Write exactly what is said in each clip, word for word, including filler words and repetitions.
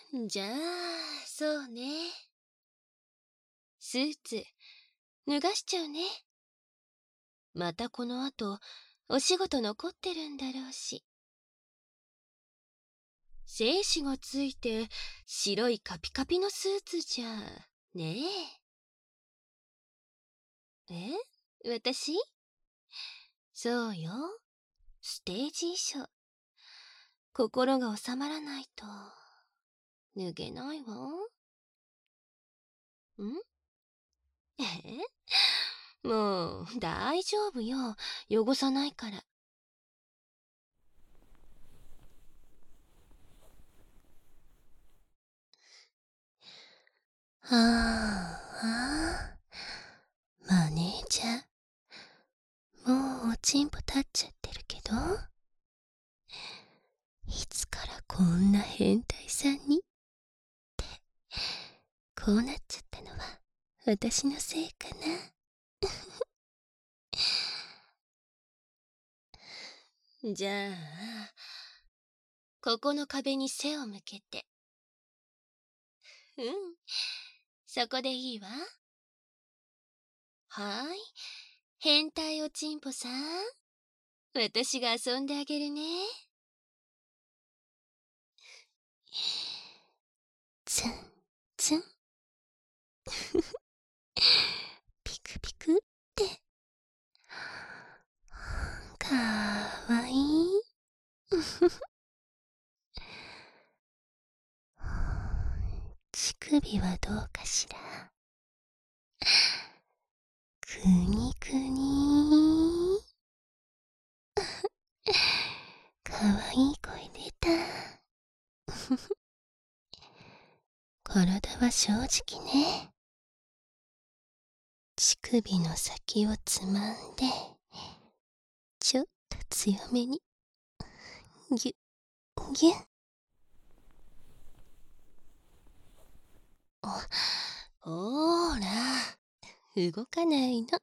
じゃあ、そうね。スーツ、脱がしちゃうね。またこの後、お仕事残ってるんだろうし。精子がついて、白いカピカピのスーツじゃ、ねえ。え私そうよ。ステージ衣装。心が収まらないと、脱げないわ。んえもう、大丈夫よ。汚さないから。はあ、マネージャー。もうおちんぽ立っちゃってるけど、いつからこんな変態さんにって、こうなっちゃったのは私のせいかな。じゃあ、ここの壁に背を向けて。うん、そこでいいわ。はーい、変態おちんぽさん。私が遊んであげるね。ツンツンピクピクってかわいい乳首はどうかしら。くにくにかわいい声出た体は正直ね。乳首の先をつまんで、ちょっと強めにぎゅぎゅおほーら動かないの。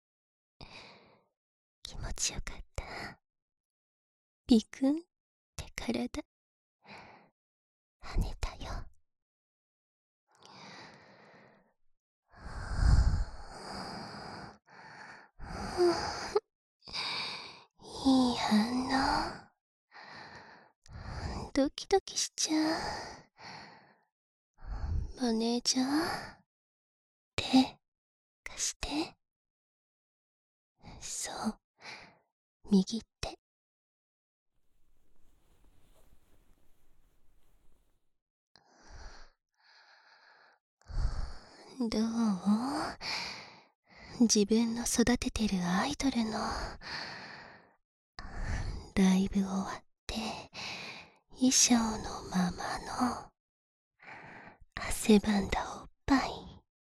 気持ちよかった。ビクンって体跳ねたよ。いい反応。ドキドキしちゃう。マネージャー、手貸して。そう、右手。どう？自分の育ててるアイドルのライブ終わって衣装のままの汗ばんだおっぱい、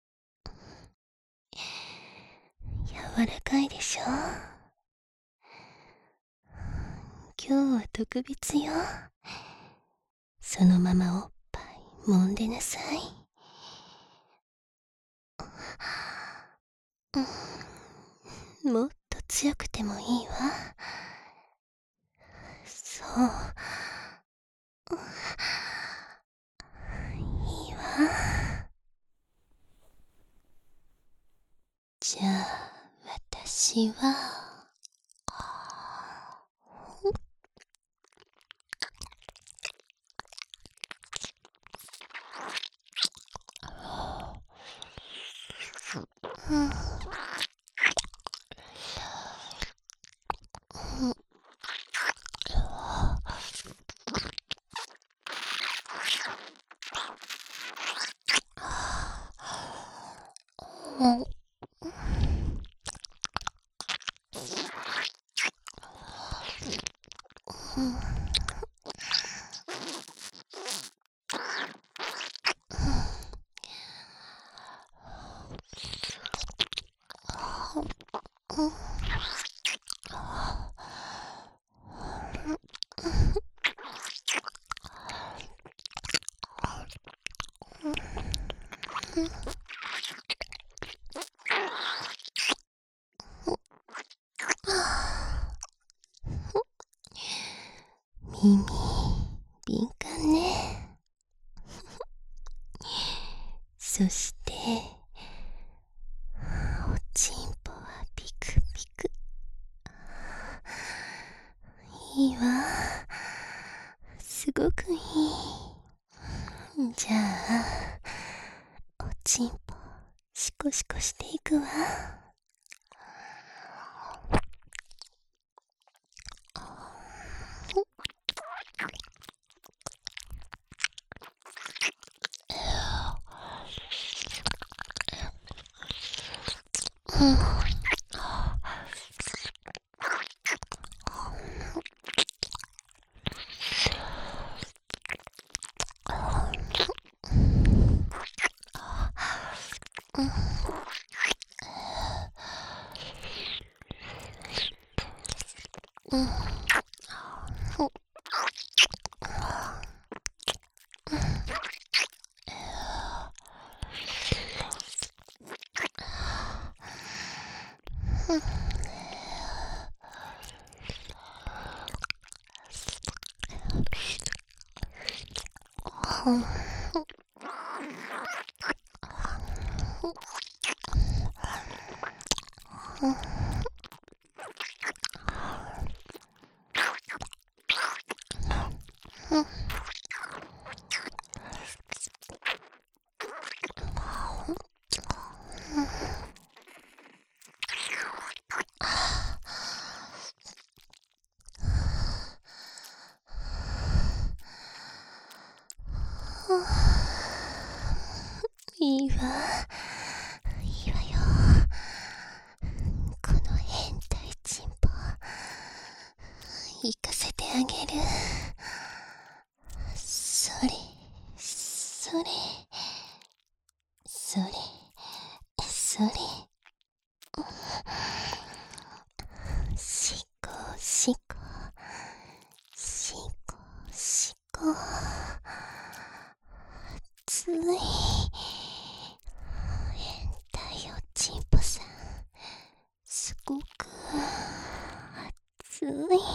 柔らかいでしょ。今日は特別よ。そのままおっぱい揉んでなさい。もっと強くてもいいわ。そう、いいわ。じゃあ私はうん、うん耳敏感ね。 そしておちんぽはピクピク。いいわ、すごくいい。じゃあおちんぽシコシコしていくわ。いいわ、いいわよ。この変態チンポ行かせてあげる。それそれそれそれ、しこしこしこしこ、つい変態おちんぽさん、すごく熱い。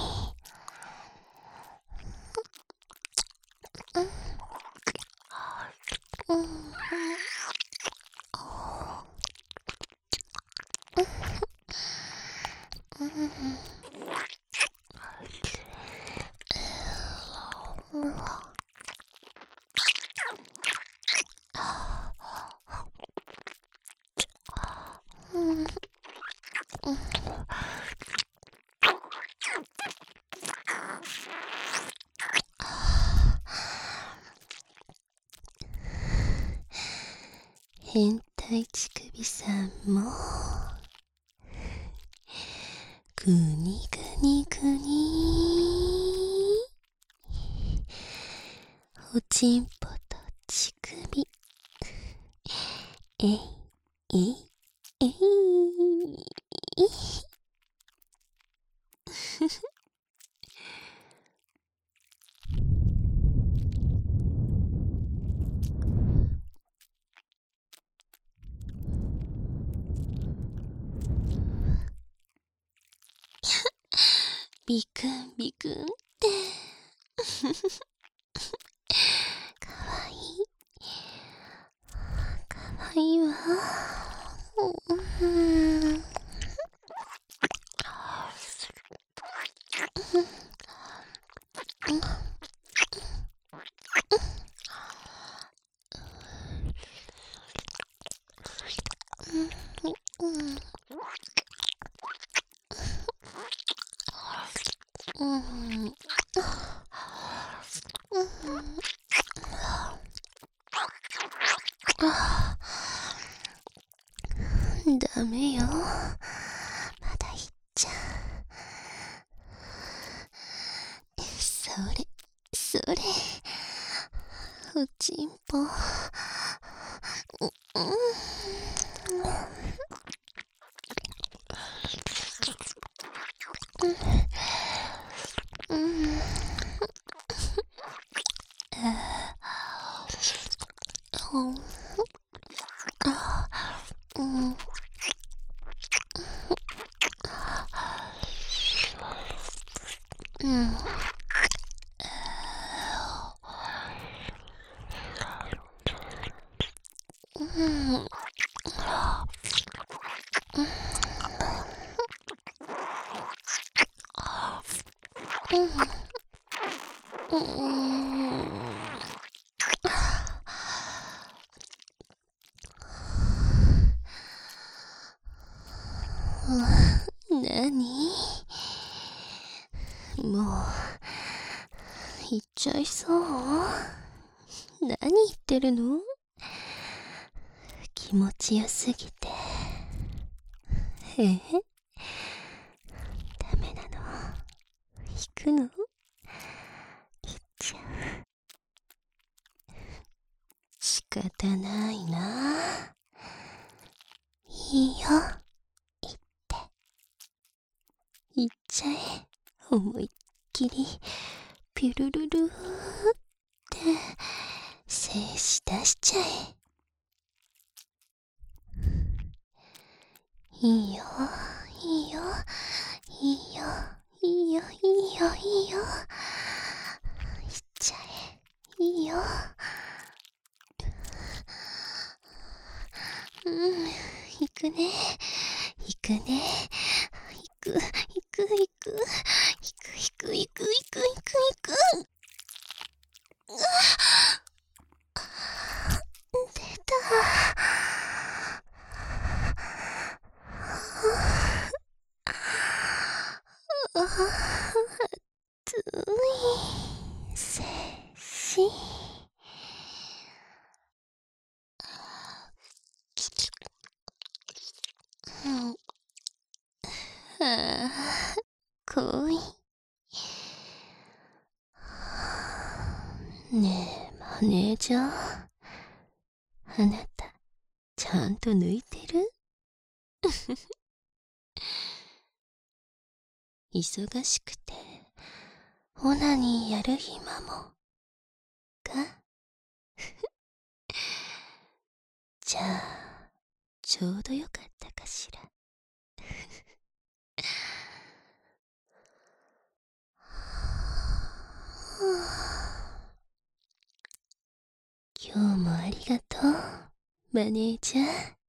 うんうん変態乳首さんもぐにぐにぐに、おちんぽと乳首、えいえいえいビクンビクンってかわいい、かわいいわ。うんうんダメよ、まだいっちゃう。それそれ、おちんぽ、うんうんうんうんうん。うん。なに？もう行っちゃいそう？何言ってるの？気持ちよすぎて。えへ？ダメなの？引くの？行っちゃう。仕方ないな。いいよ。行って。行っちゃえ。思いっきり。ピュルルルーって精子出しちゃえ。いいよ、いいよ、いいよ、いいよ、いいよ、いいよ。行っちゃえ。いいよ。うん、行くね。行くね。行く、行く、行く。行く、行く、行く、行く、行く、行く。出た。あ、熱い。精子。うん。はあ、恋。ねえ、マネージャー。あなた、ちゃんと抜いてる？忙しくて、オナニーやる暇も、か？じゃあ、ちょうどよかったかしら。今日もありがとう、マネージャー。